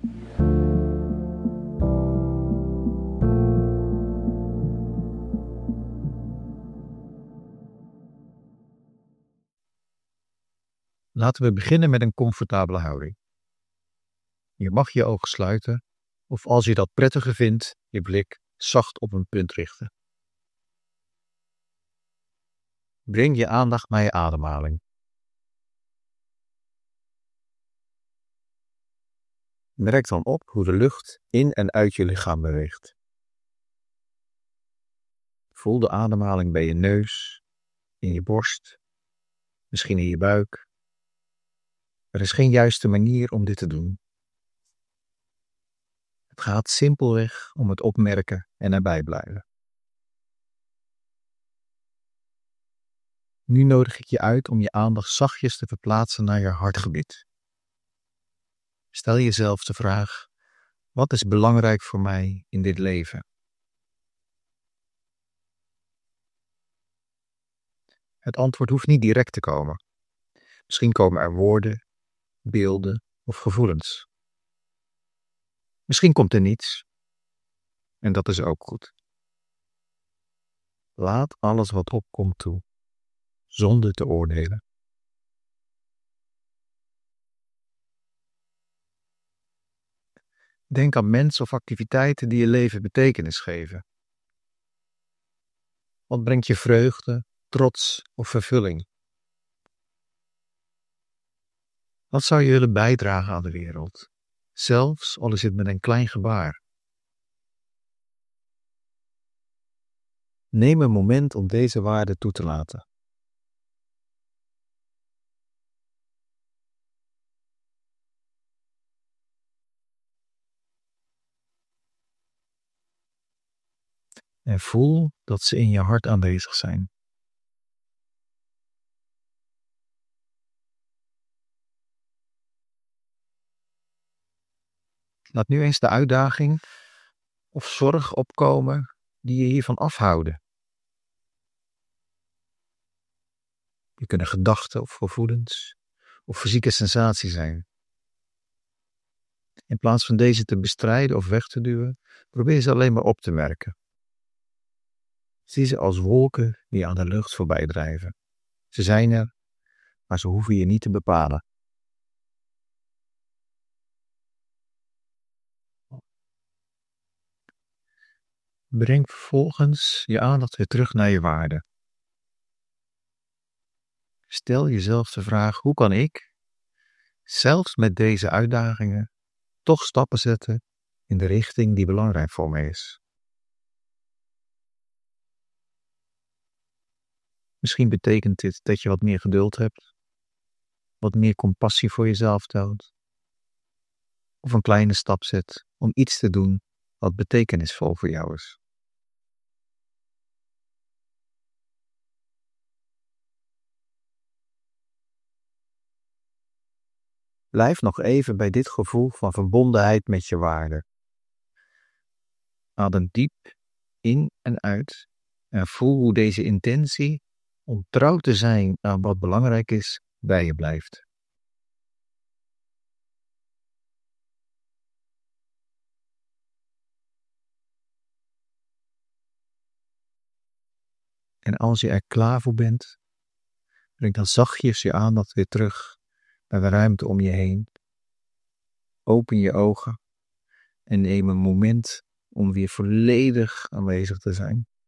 Laten we beginnen met een comfortabele houding. Je mag je ogen sluiten of als je dat prettiger vindt, je blik zacht op een punt richten. Breng je aandacht naar je ademhaling. Merk dan op hoe de lucht in en uit je lichaam beweegt. Voel de ademhaling bij je neus, in je borst, misschien in je buik. Er is geen juiste manier om dit te doen. Het gaat simpelweg om het opmerken en erbij blijven. Nu nodig ik je uit om je aandacht zachtjes te verplaatsen naar je hartgebied. Stel jezelf de vraag: wat is belangrijk voor mij in dit leven? Het antwoord hoeft niet direct te komen. Misschien komen er woorden, beelden of gevoelens. Misschien komt er niets. En dat is ook goed. Laat alles wat opkomt toe, zonder te oordelen. Denk aan mensen of activiteiten die je leven betekenis geven. Wat brengt je vreugde, trots of vervulling? Wat zou je willen bijdragen aan de wereld, zelfs al is het met een klein gebaar? Neem een moment om deze waarden toe te laten. En voel dat ze in je hart aanwezig zijn. Laat nu eens de uitdaging of zorg opkomen die je hiervan afhouden. Je kunnen gedachten of gevoelens of fysieke sensaties zijn. In plaats van deze te bestrijden of weg te duwen, probeer ze alleen maar op te merken. Zie ze als wolken die aan de lucht voorbij drijven. Ze zijn er, maar ze hoeven je niet te bepalen. Breng vervolgens je aandacht weer terug naar je waarden. Stel jezelf de vraag: hoe kan ik, zelfs met deze uitdagingen, toch stappen zetten in de richting die belangrijk voor me is? Misschien betekent dit dat je wat meer geduld hebt, wat meer compassie voor jezelf toont, of een kleine stap zet om iets te doen wat betekenisvol voor jou is. Blijf nog even bij dit gevoel van verbondenheid met je waarden. Adem diep in en uit en voel hoe deze intentie om trouw te zijn aan wat belangrijk is bij je blijft. En als je er klaar voor bent, breng dan zachtjes je aandacht weer terug naar de ruimte om je heen. Open je ogen en neem een moment om weer volledig aanwezig te zijn.